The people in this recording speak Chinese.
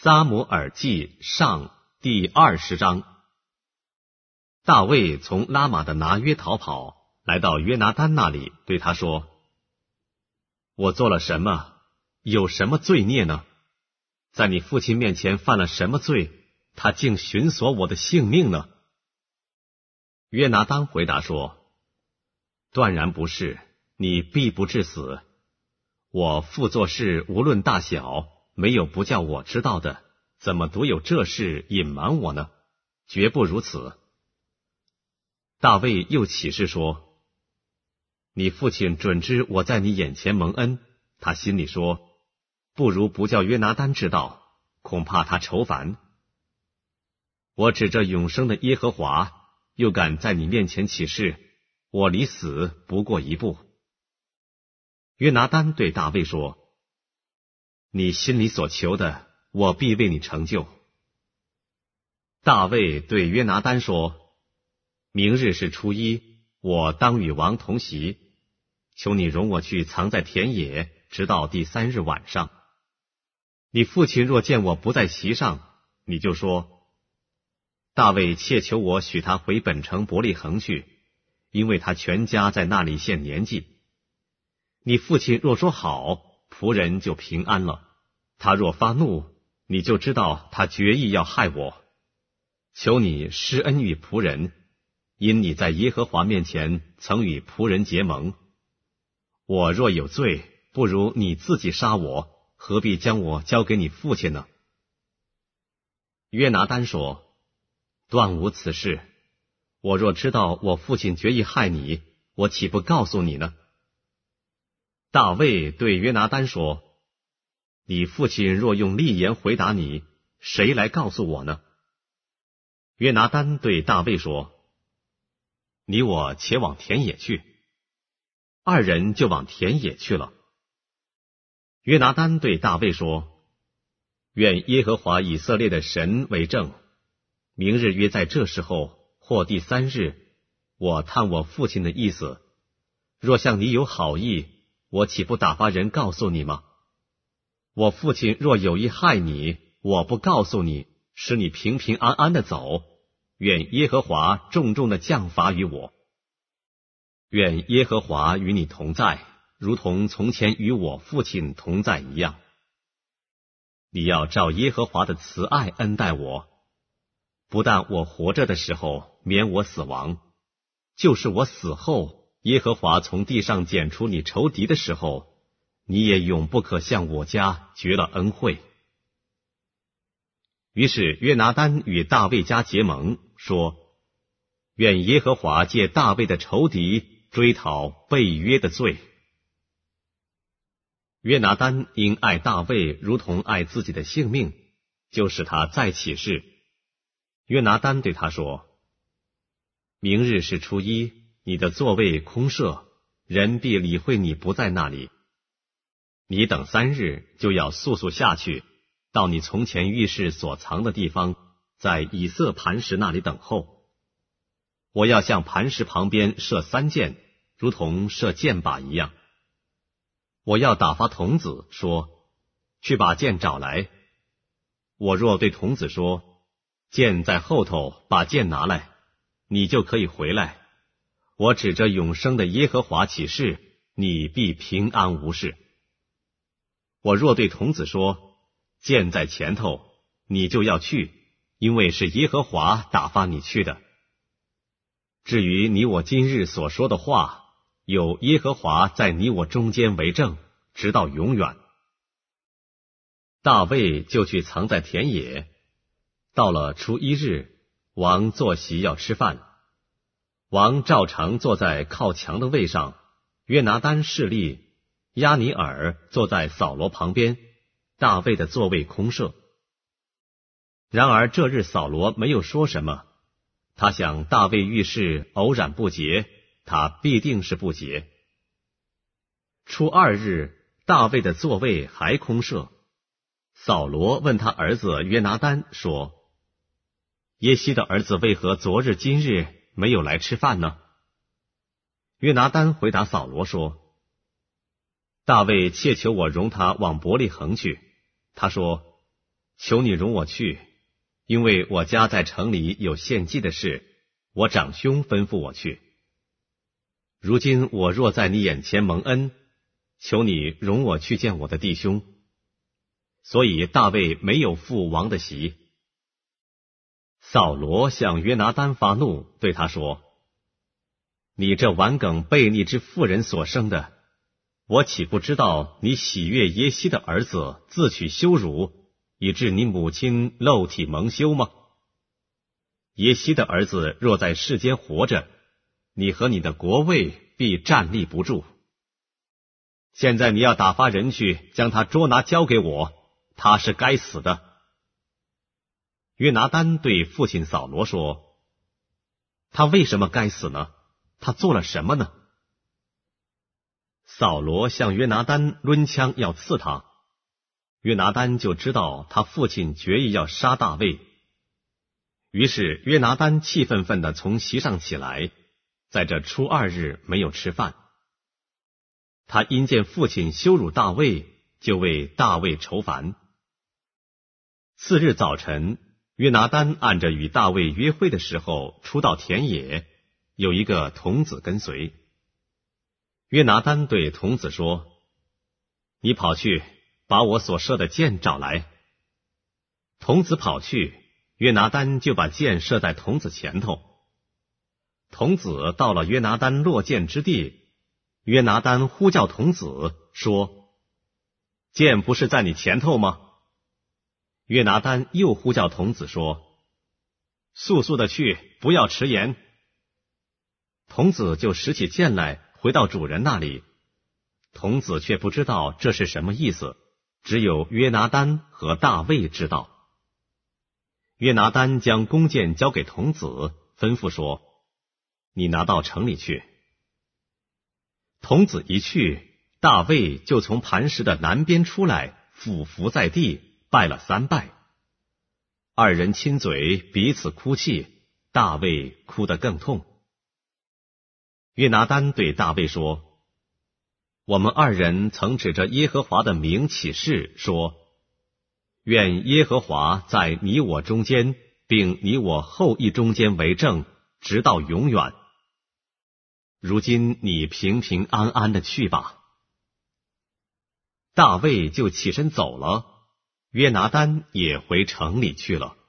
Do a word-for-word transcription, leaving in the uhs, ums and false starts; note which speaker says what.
Speaker 1: 撒母耳记上第二十章。大卫从拉玛的拿约逃跑，来到约拿单那里，对他说：我做了什么？有什么罪孽呢？在你父亲面前犯了什么罪？他竟寻索我的性命呢？约拿单回答说：断然不是，你必不致死。我父做事无论大小，没有不叫我知道的，怎么独有这事隐瞒我呢？绝不如此。大卫又起誓说：你父亲准知我在你眼前蒙恩，他心里说，不如不叫约拿单知道，恐怕他愁烦。我指着永生的耶和华，又敢在你面前起誓，我离死不过一步。约拿单对大卫说：你心里所求的，我必为你成就。大卫对约拿单说：明日是初一，我当与王同席，求你容我去藏在田野，直到第三日晚上。你父亲若见我不在席上，你就说：大卫切求我许他回本城伯利恒去，因为他全家在那里献年祭。你父亲若说好，仆人就平安了；他若发怒，你就知道他决意要害我。求你施恩于仆人，因你在耶和华面前曾与仆人结盟。我若有罪，不如你自己杀我，何必将我交给你父亲呢？约拿单说：断无此事。我若知道我父亲决意害你，我岂不告诉你呢？大卫对约拿单说：你父亲若用利言回答你，谁来告诉我呢？约拿单对大卫说：你我且往田野去。二人就往田野去了。约拿单对大卫说：愿耶和华以色列的神为证，明日约在这时候或第三日，我探我父亲的意思，若向你有好意，我岂不打发人告诉你吗？我父亲若有意害你，我不告诉你，使你平平安安的走，愿耶和华重重的降罚于我。愿耶和华与你同在，如同从前与我父亲同在一样。你要照耶和华的慈爱恩待我，不但我活着的时候免我死亡，就是我死后，耶和华从地上剪除你仇敌的时候，你也永不可向我家绝了恩惠。于是约拿单与大卫家结盟，说：愿耶和华借大卫的仇敌追讨背约的罪。约拿单因爱大卫如同爱自己的性命，就使他再起誓。约拿单对他说：明日是初一，你的座位空设，人必理会你不在那里。你等三日，就要速速下去，到你从前遇事所藏的地方，在以色磐石那里等候。我要向磐石旁边射三箭，如同射箭靶一样。我要打发童子说：去把箭找来。我若对童子说：箭在后头，把箭拿来，你就可以回来。我指着永生的耶和华起誓，你必平安无事。我若对童子说：箭在前头，你就要去，因为是耶和华打发你去的。至于你我今日所说的话，有耶和华在你我中间为证，直到永远。大卫就去藏在田野。到了初一日，王坐席要吃饭。王照常坐在靠墙的位上，约拿单侍立，押尼尔坐在扫罗旁边，大卫的座位空设。然而这日扫罗没有说什么，他想大卫遇事偶然不洁，他必定是不洁。初二日，大卫的座位还空设。扫罗问他儿子约拿单说：耶西的儿子为何昨日今日没有来吃饭呢？约拿单回答扫罗说：大卫切求我容他往伯利恒去。他说： 求你容我去，因为我家在城里有献祭的事，我长兄吩咐我去。如今我若在你眼前蒙恩，求你容我去见我的弟兄。所以大卫没有赴王的席。扫罗向约拿单发怒，对他说：你这顽梗悖逆之妇人所生的，我岂不知道你喜悦耶西的儿子自取羞辱，以致你母亲露体蒙羞吗？耶西的儿子若在世间活着，你和你的国位必站立不住。现在你要打发人去，将他捉拿交给我，他是该死的。约拿单对父亲扫罗说：他为什么该死呢？他做了什么呢？扫罗向约拿单抡枪要刺他，约拿单就知道他父亲决意要杀大卫。于是约拿单气愤愤地从席上起来，在这初二日没有吃饭。他因见父亲羞辱大卫，就为大卫愁烦。次日早晨，约拿单按着与大卫约会的时候出到田野，有一个童子跟随。约拿单对童子说：你跑去把我所射的箭找来。童子跑去，约拿单就把箭射在童子前头。童子到了约拿单落箭之地，约拿单呼叫童子说：箭不是在你前头吗？约拿单又呼叫童子说：速速的去，不要迟延。童子就拾起剑来，回到主人那里。童子却不知道这是什么意思，只有约拿单和大卫知道。约拿单将弓箭交给童子，吩咐说：你拿到城里去。童子一去，大卫就从磐石的南边出来，俯伏在地，拜了三拜。二人亲嘴，彼此哭泣，大卫哭得更痛。约拿单对大卫说：我们二人曾指着耶和华的名起誓说，愿耶和华在你我中间，并你我后裔中间为证，直到永远。如今你平平安安的去吧。大卫就起身走了，约拿单也回城里去了。